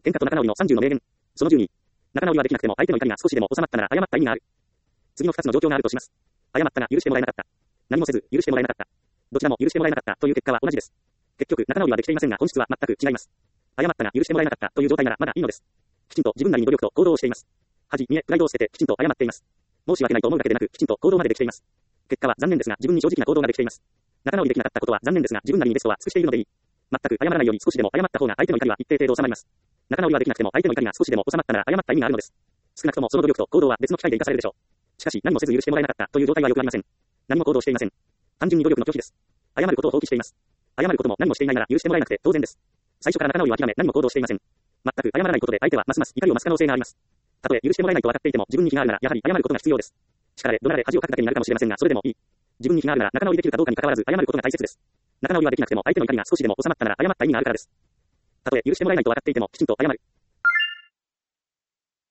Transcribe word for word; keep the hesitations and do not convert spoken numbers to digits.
喧嘩と仲直りのさんじゅうの名言。そのじゅうに。仲直りはできなくても相手の怒りが少しでも収まったなら謝った意味がある。次のふたつの状況があるとします。謝ったが許してもらえなかった。何もせず許してもらえなかった。どちらも許してもらえなかったという結果は同じです。結局仲直りはできていませんが本質は全く違います。謝ったが許してもらえなかったという状態ならまだいいのです。きちんと自分なりに努力と行動をしています。恥、見え、プライドを捨ててきちんと謝っています。申し訳ないと思うだけでなくきちんと行動までできています。結果は残念ですが自分に正直な行動ができています。仲直りできなかったことは残念ですが自分なりにベストは尽くしているのでいい。全く謝らないより少しでも謝った方が相手の怒りは一定程度収まります。仲直りはできなくても相手の怒りが少しでも収まったなら謝った意味があるのです。少なくともその努力と行動は別の機会で生かされるでしょう。しかし何もせず許してもらえなかったという状態はよくありません。何も行動していません。単純に努力の拒否です。謝ることを放棄しています。謝ることも何もしていないなら許してもらえなくて当然です。最初から仲直りは諦め何も行動していません。全く謝らないことで相手はますます怒りを増す可能性があります。たとえ許してもらえないと分かっていても自分に非があるならやはり謝ることが必要です。叱られ怒られ恥をかくだけになるかもしれませんがそれでもいい。自分に非があるなら仲直りできるかどうかに関わらず謝ることが大切です。仲直りはできなくても相手の怒りが少しでも収まったなら謝った意味があるからです。たとえ許してもらえないと分かっていてもきちんと謝る。